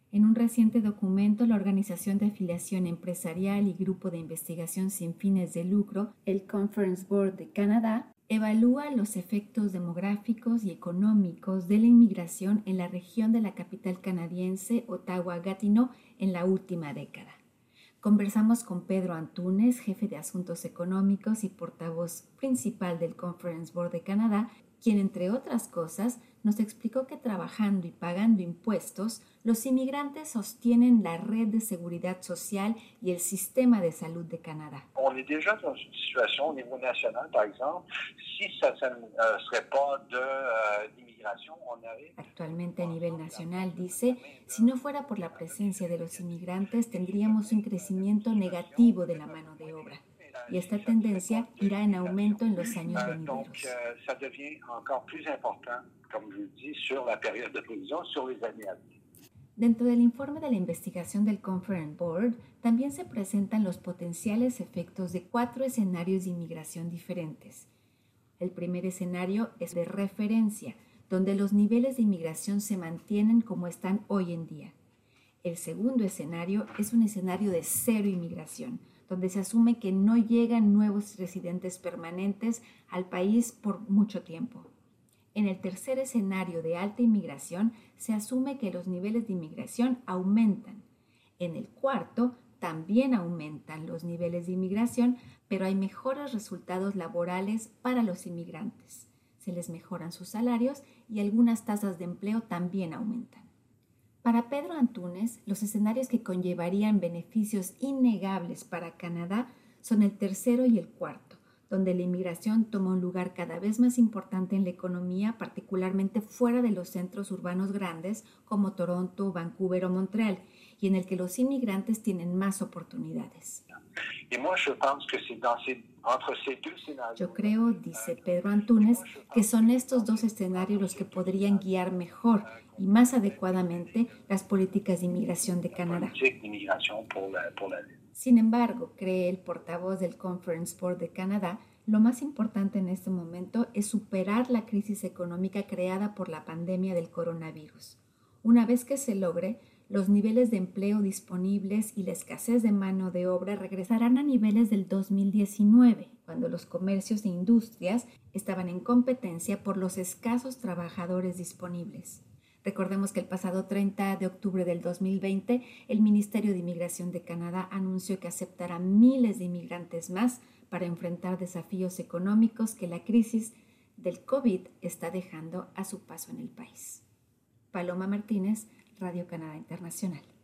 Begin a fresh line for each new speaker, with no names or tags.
En un reciente documento, la Organización de Afiliación Empresarial y Grupo de Investigación sin fines de lucro, el Conference Board de Canadá, evalúa los efectos demográficos y económicos de la inmigración en la región de la capital canadiense, Ottawa-Gatineau, en la última década. Conversamos con Pedro Antúnez, jefe de Asuntos Económicos y portavoz principal del Conference Board de Canadá, quien, entre otras cosas, nos explicó que trabajando y pagando impuestos, los inmigrantes sostienen la red de seguridad social y el sistema de salud de Canadá.
On est déjà dans une situation au niveau national, par exemple, si ça ne serait pas d'immigration, on aurait...
Actualmente a nivel nacional, dice, si no fuera por la presencia de los inmigrantes, tendríamos un crecimiento negativo de la mano de obra. Y esta tendencia irá en aumento en los años venideros.
Donc, ça devient encore plus important, comme je le dis, sur la période de prévision, sur les années à venir.
Dentro del informe de la investigación del Conference Board, también se presentan los potenciales efectos de 4 escenarios de inmigración diferentes. El primer escenario es de referencia, donde los niveles de inmigración se mantienen como están hoy en día. El segundo escenario es un escenario de cero inmigración, donde se asume que no llegan nuevos residentes permanentes al país por mucho tiempo. En el tercer escenario de alta inmigración, se asume que los niveles de inmigración aumentan. En el cuarto, también aumentan los niveles de inmigración, pero hay mejores resultados laborales para los inmigrantes. Se les mejoran sus salarios y algunas tasas de empleo también aumentan. Para Pedro Antúnez, los escenarios que conllevarían beneficios innegables para Canadá son el tercero y el cuarto, donde la inmigración toma un lugar cada vez más importante en la economía, particularmente fuera de los centros urbanos grandes como Toronto, Vancouver o Montreal, y en el que los inmigrantes tienen más oportunidades. Yo creo, dice Pedro Antúnez, que son estos dos escenarios los que podrían guiar mejor y más adecuadamente las políticas de inmigración de Canadá. Sin embargo, cree el portavoz del Conference Board de Canadá, lo más importante en este momento es superar la crisis económica creada por la pandemia del coronavirus. Una vez que se logre, los niveles de empleo disponibles y la escasez de mano de obra regresarán a niveles del 2019, cuando los comercios e industrias estaban en competencia por los escasos trabajadores disponibles. Recordemos que el pasado 30 de octubre del 2020, el Ministerio de Inmigración de Canadá anunció que aceptará miles de inmigrantes más para enfrentar desafíos económicos que la crisis del COVID está dejando a su paso en el país. Paloma Martínez, Radio Canadá Internacional.